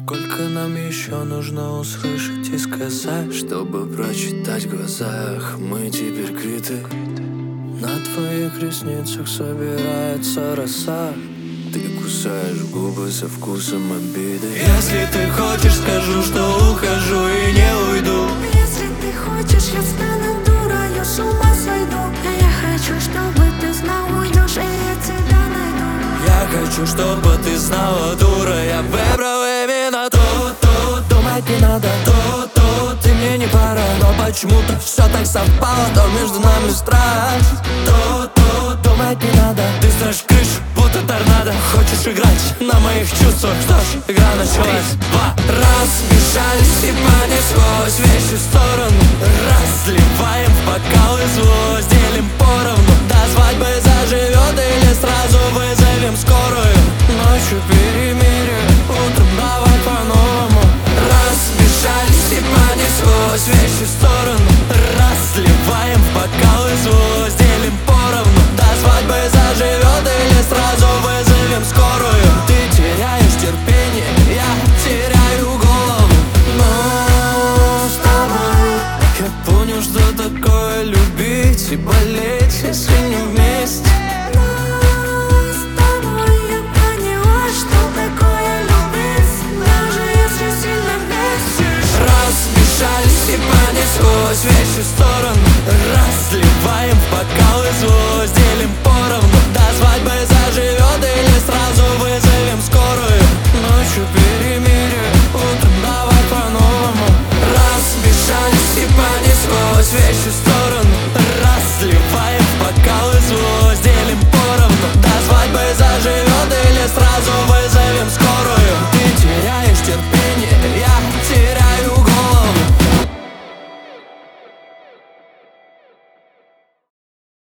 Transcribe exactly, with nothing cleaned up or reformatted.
Сколько нам еще нужно услышать и сказать, чтобы прочитать в глазах, мы теперь квиты. На твоих ресницах собирается роса, ты кусаешь губы со вкусом обиды. Если ты хочешь, скажу, что ухожу и не уйду. Если ты хочешь, я стану дурой, с ума сойду. Я хочу, чтобы ты знал, уйдешь, и я тебя найду. Я хочу, чтобы ты знала, дура, я выбрал именно то, то. Думать не надо, то, то. Ты мне не пара, но почему-то все так совпало, то между нами страсть. То, то. Думать не надо, ты строишь крышу, будто торнадо. Хочешь играть на моих чувствах, что ж, игра началась. Два, раз, бежались и понеслось, вещи в сторону. Разливаем в бокалы злость, делим поровну. До свадьбы заживет или сразу вызовем скорую. Ночью перемирие, утром давай по-новому. Разбежались и понеслось, вещи в сторону. Разливаем в бокалы злость, делим поровну. До свадьбы заживет или сразу вызовем скорую. Ты теряешь терпение, я теряю голову. Но с тобой я понял, что такое любить и болеть, если не вместе. Разбежались и понеслось, вещи в сторону. Разливаем в бокалы злость, делим поровну. До свадьбы заживет или сразу вызовем скорую. Ночью перед